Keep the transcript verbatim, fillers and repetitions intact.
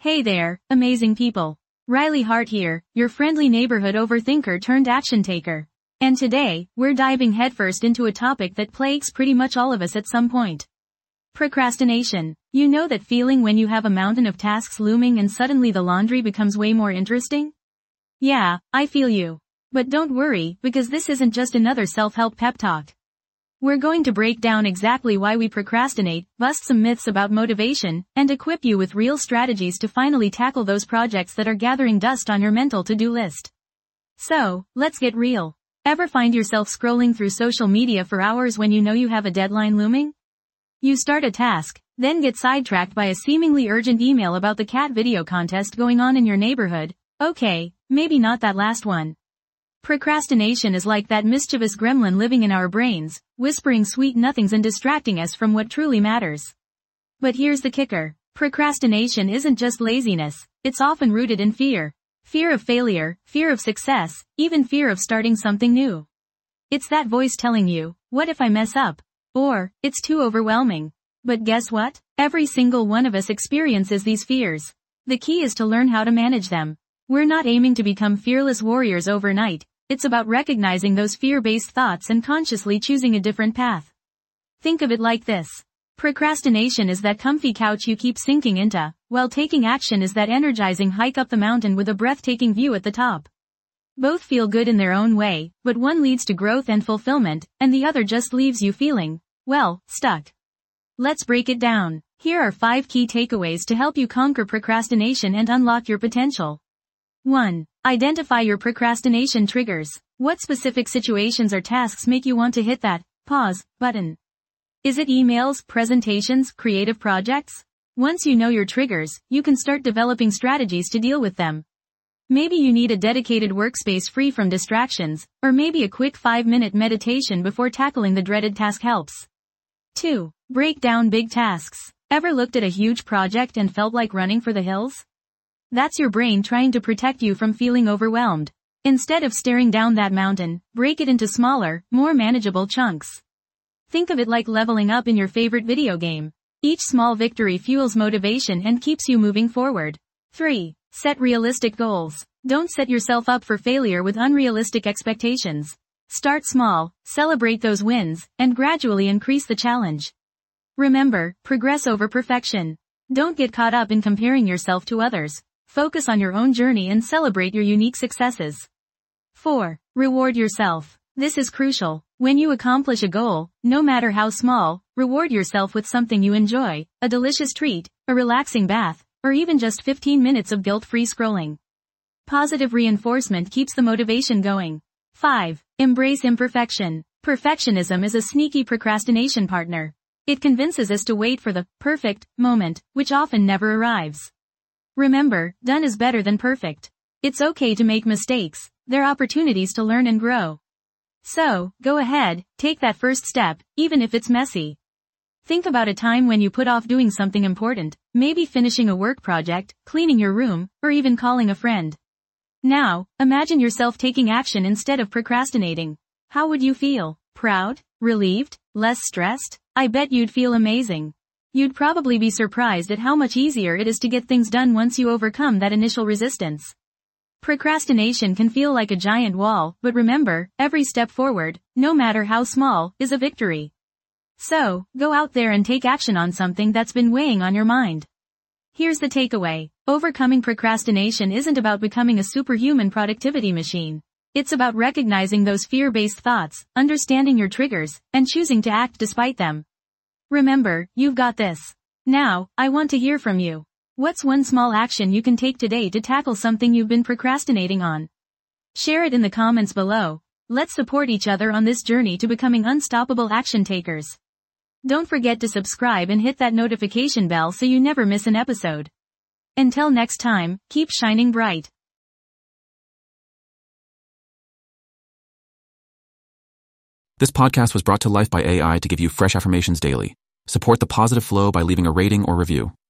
Hey there, amazing people. Riley Hart here, your friendly neighborhood overthinker turned action taker. And today, we're diving headfirst into a topic that plagues pretty much all of us at some point. Procrastination. You know that feeling when you have a mountain of tasks looming and suddenly the laundry becomes way more interesting? Yeah, I feel you. But don't worry, because this isn't just another self-help pep talk. We're going to break down exactly why we procrastinate, bust some myths about motivation, and equip you with real strategies to finally tackle those projects that are gathering dust on your mental to-do list. So, let's get real. Ever find yourself scrolling through social media for hours when you know you have a deadline looming? You start a task, then get sidetracked by a seemingly urgent email about the cat video contest going on in your neighborhood. Okay, maybe not that last one. Procrastination is like that mischievous gremlin living in our brains, whispering sweet nothings and distracting us from what truly matters. But here's the kicker. Procrastination isn't just laziness, it's often rooted in fear. Fear of failure, fear of success, even fear of starting something new. It's that voice telling you, what if I mess up? Or, it's too overwhelming. But guess what? Every single one of us experiences these fears. The key is to learn how to manage them. We're not aiming to become fearless warriors overnight. It's about recognizing those fear-based thoughts and consciously choosing a different path. Think of it like this. Procrastination is that comfy couch you keep sinking into, while taking action is that energizing hike up the mountain with a breathtaking view at the top. Both feel good in their own way, but one leads to growth and fulfillment, and the other just leaves you feeling, well, stuck. Let's break it down. Here are five key takeaways to help you conquer procrastination and unlock your potential. one. Identify your procrastination triggers. What specific situations or tasks make you want to hit that pause button? Is it emails, presentations, creative projects? Once you know your triggers, you can start developing strategies to deal with them. Maybe you need a dedicated workspace free from distractions, or maybe a quick five-minute meditation before tackling the dreaded task helps. two. Break down big tasks. Ever looked at a huge project and felt like running for the hills? That's your brain trying to protect you from feeling overwhelmed. Instead of staring down that mountain, break it into smaller, more manageable chunks. Think of it like leveling up in your favorite video game. Each small victory fuels motivation and keeps you moving forward. three. Set realistic goals. Don't set yourself up for failure with unrealistic expectations. Start small, celebrate those wins, and gradually increase the challenge. Remember, progress over perfection. Don't get caught up in comparing yourself to others. Focus on your own journey and celebrate your unique successes. four. Reward yourself. This is crucial. When you accomplish a goal, no matter how small, reward yourself with something you enjoy, a delicious treat, a relaxing bath, or even just fifteen minutes of guilt-free scrolling. Positive reinforcement keeps the motivation going. five. Embrace imperfection. Perfectionism is a sneaky procrastination partner. It convinces us to wait for the perfect moment, which often never arrives. Remember, done is better than perfect. It's okay to make mistakes. They're opportunities to learn and grow. So, go ahead, take that first step, even if it's messy. Think about a time when you put off doing something important, maybe finishing a work project, cleaning your room, or even calling a friend. Now, imagine yourself taking action instead of procrastinating. How would you feel? Proud? Relieved? Less stressed? I bet you'd feel amazing. You'd probably be surprised at how much easier it is to get things done once you overcome that initial resistance. Procrastination can feel like a giant wall, but remember, every step forward, no matter how small, is a victory. So, go out there and take action on something that's been weighing on your mind. Here's the takeaway. Overcoming procrastination isn't about becoming a superhuman productivity machine. It's about recognizing those fear-based thoughts, understanding your triggers, and choosing to act despite them. Remember, you've got this. Now, I want to hear from you. What's one small action you can take today to tackle something you've been procrastinating on? Share it in the comments below. Let's support each other on this journey to becoming unstoppable action takers. Don't forget to subscribe and hit that notification bell so you never miss an episode. Until next time, keep shining bright. This podcast was brought to life by A I to give you fresh affirmations daily. Support the positive flow by leaving a rating or review.